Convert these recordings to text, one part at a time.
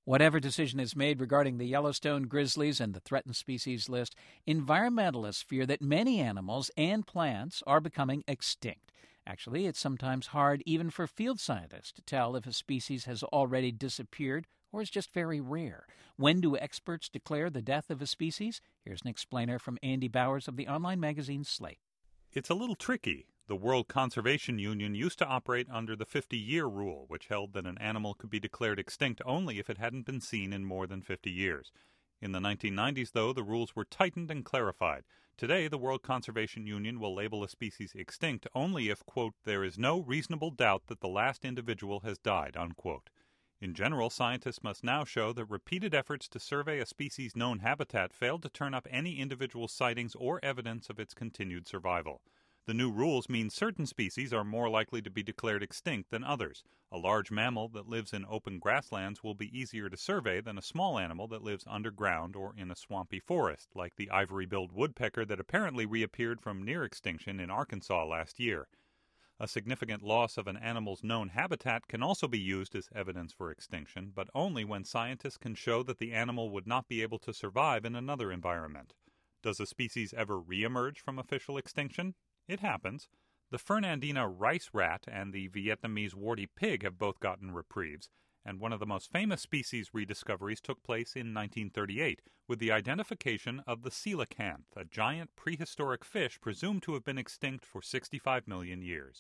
Whatever decision is made regarding the Yellowstone grizzlies and the threatened species list, environmentalists fear that many animals and plants are becoming extinct. Actually, it's sometimes hard even for field scientists to tell if a species has already disappeared or is just very rare. When do experts declare the death of a species? Here's an explainer from Andy Bowers of the online magazine Slate. It's a little tricky. The World Conservation Union used to operate under the 50-year rule, which held that an animal could be declared extinct only if it hadn't been seen in more than 50 years. In the 1990s, though, the rules were tightened and clarified. Today, the World Conservation Union will label a species extinct only if, quote, there is no reasonable doubt that the last individual has died, unquote. In general, scientists must now show that repeated efforts to survey a species' known habitat failed to turn up any individual sightings or evidence of its continued survival. The new rules mean certain species are more likely to be declared extinct than others. A large mammal that lives in open grasslands will be easier to survey than a small animal that lives underground or in a swampy forest, like the ivory-billed woodpecker that apparently reappeared from near extinction in Arkansas last year. A significant loss of an animal's known habitat can also be used as evidence for extinction, but only when scientists can show that the animal would not be able to survive in another environment. Does a species ever reemerge from official extinction? It happens. The Fernandina rice rat and the Vietnamese warty pig have both gotten reprieves, and one of the most famous species rediscoveries took place in 1938 with the identification of the coelacanth, a giant prehistoric fish presumed to have been extinct for 65 million years.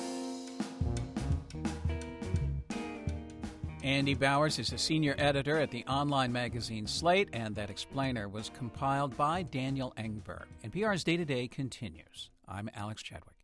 Andy Bowers is a senior editor at the online magazine Slate, and that explainer was compiled by Daniel Engberg. NPR's Day to Day continues. I'm Alex Chadwick.